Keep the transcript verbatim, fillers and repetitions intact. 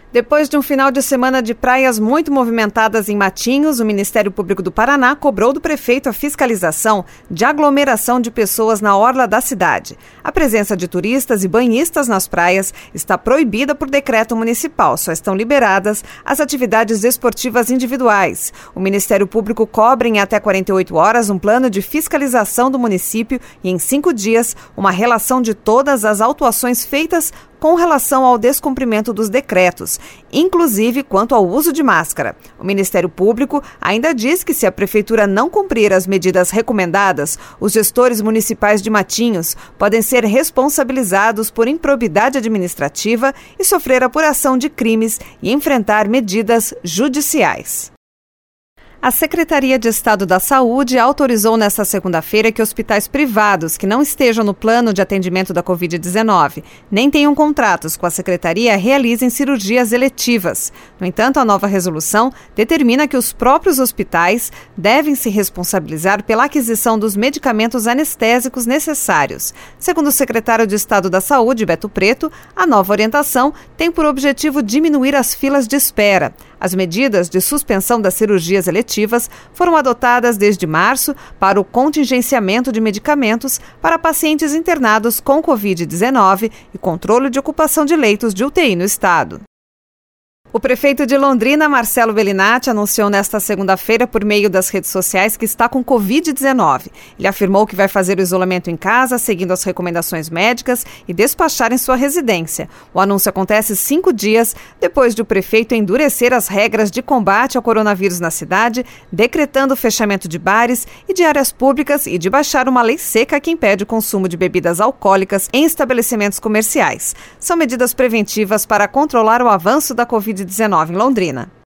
Depois de um final de semana de praias muito movimentadas em Matinhos, o Ministério Público do Paraná cobrou do prefeito a fiscalização de aglomeração de pessoas na orla da cidade. A presença de turistas e banhistas nas praias está proibida por decreto municipal. Só estão liberadas as atividades esportivas individuais. O Ministério Público cobra em até quarenta e oito horas um plano de fiscalização do município e, em cinco dias, uma relação de todas as autuações feitas com relação ao descumprimento dos decretos, inclusive quanto ao uso de máscara. O Ministério Público ainda diz que, se a Prefeitura não cumprir as medidas recomendadas, os gestores municipais de Matinhos podem ser responsabilizados por improbidade administrativa e sofrer apuração de crimes e enfrentar medidas judiciais. A Secretaria de Estado da Saúde autorizou nesta segunda-feira que hospitais privados que não estejam no plano de atendimento da covid dezenove, nem tenham contratos com a Secretaria, realizem cirurgias eletivas. No entanto, a nova resolução determina que os próprios hospitais devem se responsabilizar pela aquisição dos medicamentos anestésicos necessários. Segundo o secretário de Estado da Saúde, Beto Preto, a nova orientação tem por objetivo diminuir as filas de espera. As medidas de suspensão das cirurgias eletivas foram adotadas desde março para o contingenciamento de medicamentos para pacientes internados com covid dezenove e controle de ocupação de leitos de U T I no estado. O prefeito de Londrina, Marcelo Bellinati, anunciou nesta segunda-feira por meio das redes sociais que está com covid dezenove. Ele afirmou que vai fazer o isolamento em casa, seguindo as recomendações médicas e despachar em sua residência. O anúncio acontece cinco dias depois de o prefeito endurecer as regras de combate ao coronavírus na cidade, decretando o fechamento de bares e de áreas públicas e de baixar uma lei seca que impede o consumo de bebidas alcoólicas em estabelecimentos comerciais. São medidas preventivas para controlar o avanço da covid dezenove em Londrina.